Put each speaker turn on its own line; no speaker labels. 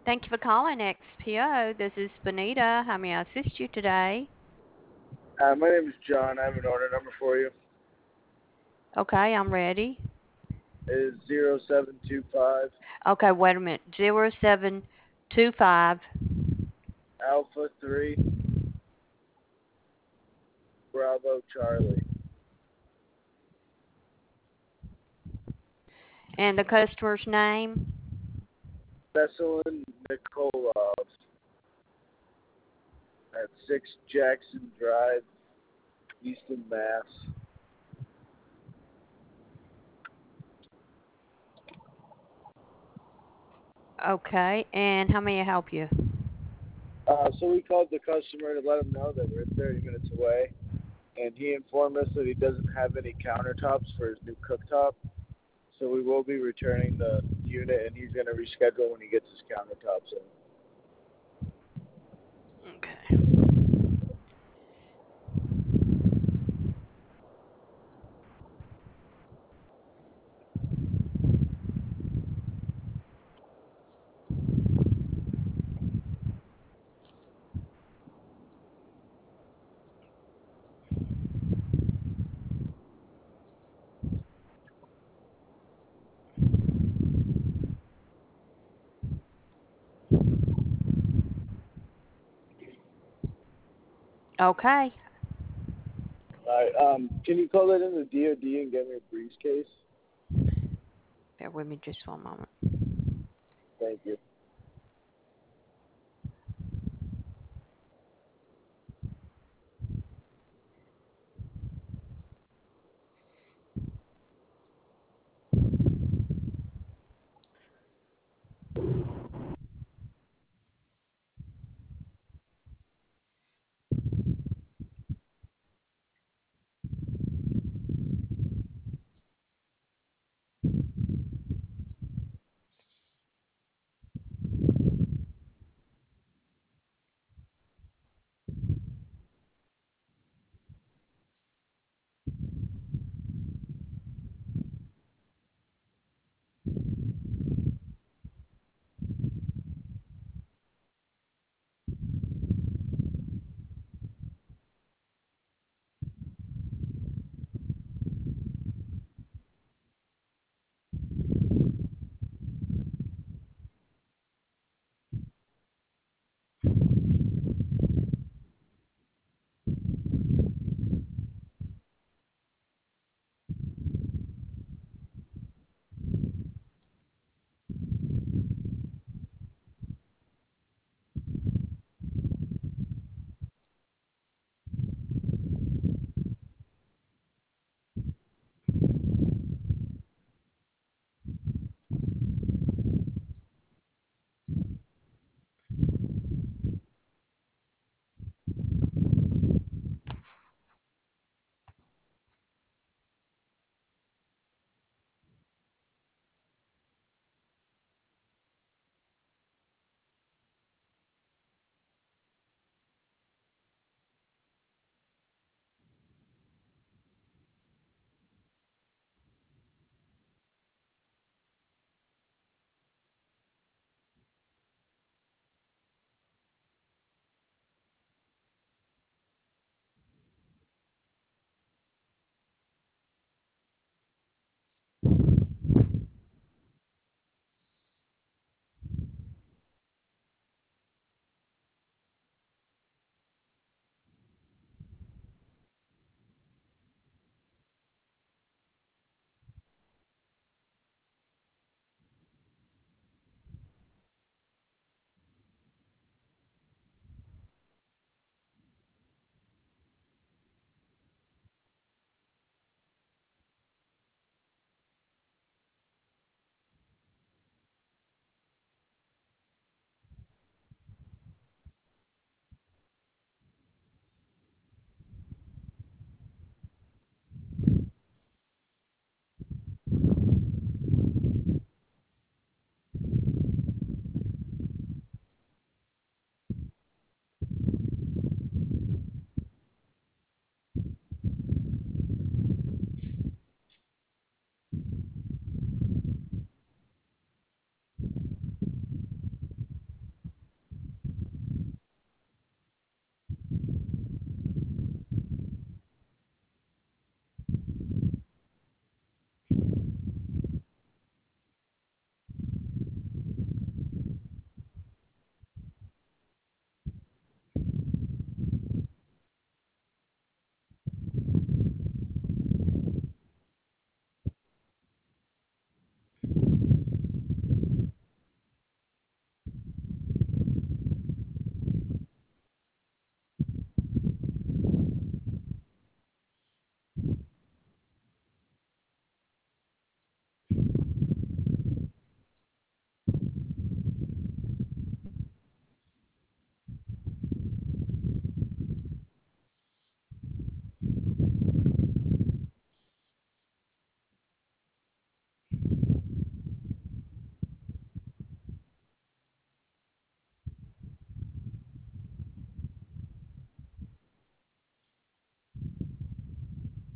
Thank you for calling XPO. This is Benita. How may I assist you today?
My name is John. I have an order number for you.
Okay, I'm ready.
It is 0725
Okay, wait a minute. 0725.
Alpha 3 Bravo Charlie.
And the customer's name?
Veselin Nikolov at 6 Jackson Drive, Easton, Mass.
Okay, and how may I help you?
So we called the customer to let him know that we're 30 minutes away, and he informed us that he doesn't have any countertops for his new cooktop. So we will be returning the unit, and he's going to reschedule when he gets his countertops in.
Okay. Okay.
All right. Can you call that in the DOD and get me a briefcase?
Bear with me just one moment.
Thank you.